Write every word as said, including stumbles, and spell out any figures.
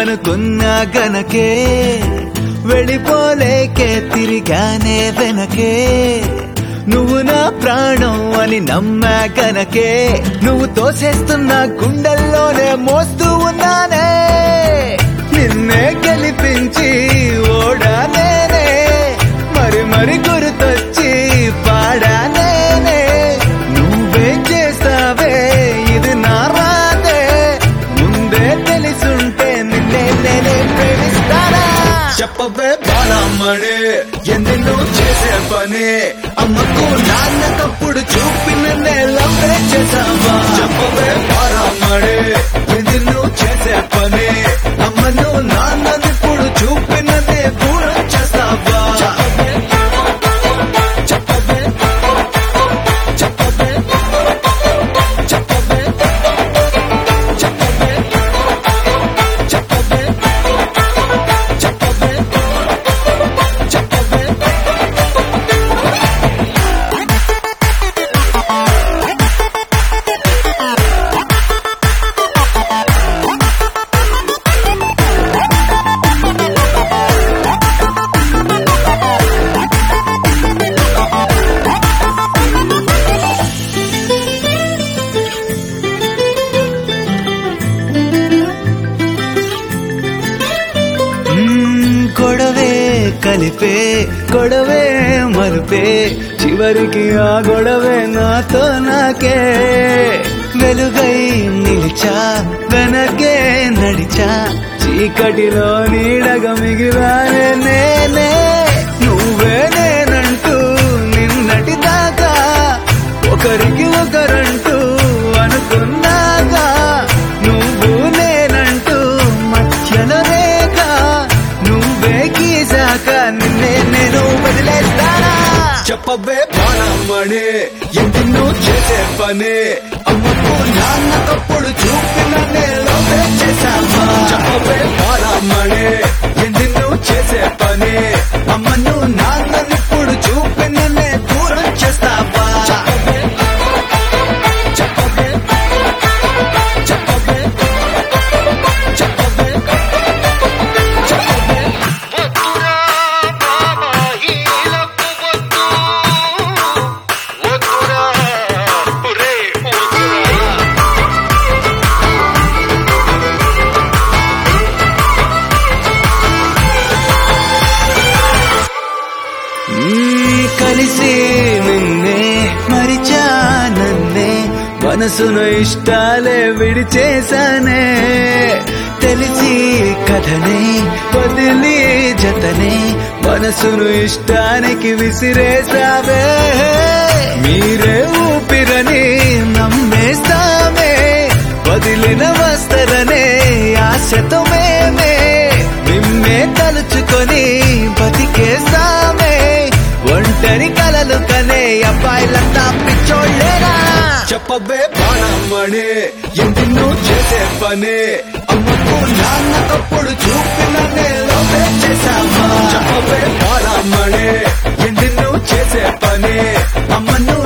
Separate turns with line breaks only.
అనుకున్నా గనకే వెళ్ళిపోలేకే తిరిగానే వెనకే నువ్వు నా ప్రాణం అని నమ్మా గనకే నువ్వు తోసేస్తున్న గుండెల్లోనే మోస్తూ ఉన్నానే నిన్నే గెలిపించి ఓడా నేనే మరి మరి గుర్తొచ్చి పాడా నేనే నువ్వే చేస్తావే ఇది నా రాదే ముందే తెలిసుంటే నిన్నే నేనే ప్రేమిస్తానా చెప్పవే బాలమ్మడే ఎన్నెన్నో చేసే పని అమ్మకు నాన్న తప్పుడు చూపిన నేలవే చేసావా చెప్పవే బాలమ్మడే ఎన్నెన్నో చేసే పని అమ్మను నాన్న ఇప్పుడు చూపినదే దూరం చేస్తావా గొడవే కలిపే గొడవే మరుపే చివరికి ఆ గొడవే నాతో నాకే వెలుగై నిలిచా వెనకే నడిచా చీకటిలో నీడగా మిగిలానే నేనే నువ్వే నేనంటూ నిన్నటి దాకా ఒకరికి ఒకరంటూ అనుకున్నాగా నువ్వు నేనంటూ మధ్యలో రేఖ నువ్వే గీసాక నిన్నే నేను వదిలేస్తానా చెప్పవే బాణమ్మడే ఎన్నెన్నో చేసే పని అమ్మకు నాన్న తప్పుడు చూపిన నేలవే చేసావా చెప్పవే బాణమ్మడే ఎన్నెన్నో చేసే పని అమ్మను నాన్న ఇప్పుడు చూపిన నే దూరం చేస్తావా కలిసి నిన్నే మరిచా నన్నే మనసును ఇష్టాలే విడిచేశానే తెలిసి కథనే వదిలి జతనే మనసును ఇష్టానికి విసిరేసావే మీరే ఊపిరని నమ్మేస్తామే వదిలిన వస్తరనే ఆశతో మేమే నిన్నే తలుచుకొని బతికేస్తామే ఒంటరి కలలు కనే అబ్బాయిలంతా పిచ్చోళ్ళేనా చెప్పవే బాణమ్మడే ఎన్నెన్నో చేసే పని అమ్మకు నాన్న తప్పుడు చూపిన నేలవే చేసావా చెప్పవే బాణమ్మడే ఎన్నెన్నో చేసే పని అమ్మను